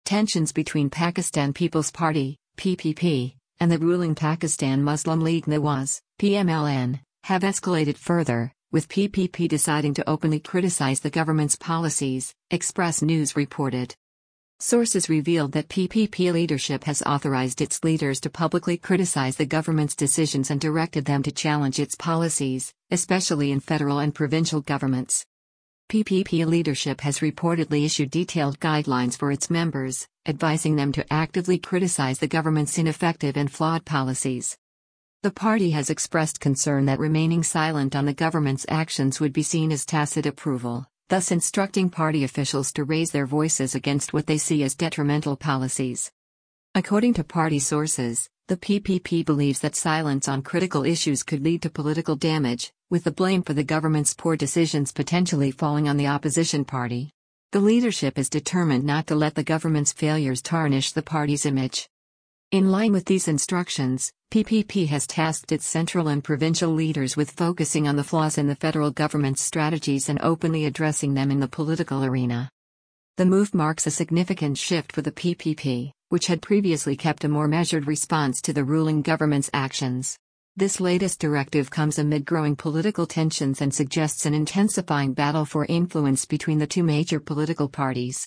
Tensions between Pakistan People's Party, PPP, and the ruling Pakistan Muslim League Nawaz, PMLN, have escalated further, with PPP deciding to openly criticize the government's policies, Express News reported. Sources revealed that PPP leadership has authorized its leaders to publicly criticize the government's decisions and directed them to challenge its policies, especially in federal and provincial governments. PPP leadership has reportedly issued detailed guidelines for its members, advising them to actively criticize the government's ineffective and flawed policies. The party has expressed concern that remaining silent on the government's actions would be seen as tacit approval, thus instructing party officials to raise their voices against what they see as detrimental policies. According to party sources, the PPP believes that silence on critical issues could lead to political damage, with the blame for the government's poor decisions potentially falling on the opposition party. The leadership is determined not to let the government's failures tarnish the party's image. In line with these instructions, PPP has tasked its central and provincial leaders with focusing on the flaws in the federal government's strategies and openly addressing them in the political arena. The move marks a significant shift for the PPP, which had previously kept a more measured response to the ruling government's actions. This latest directive comes amid growing political tensions and suggests an intensifying battle for influence between the two major political parties.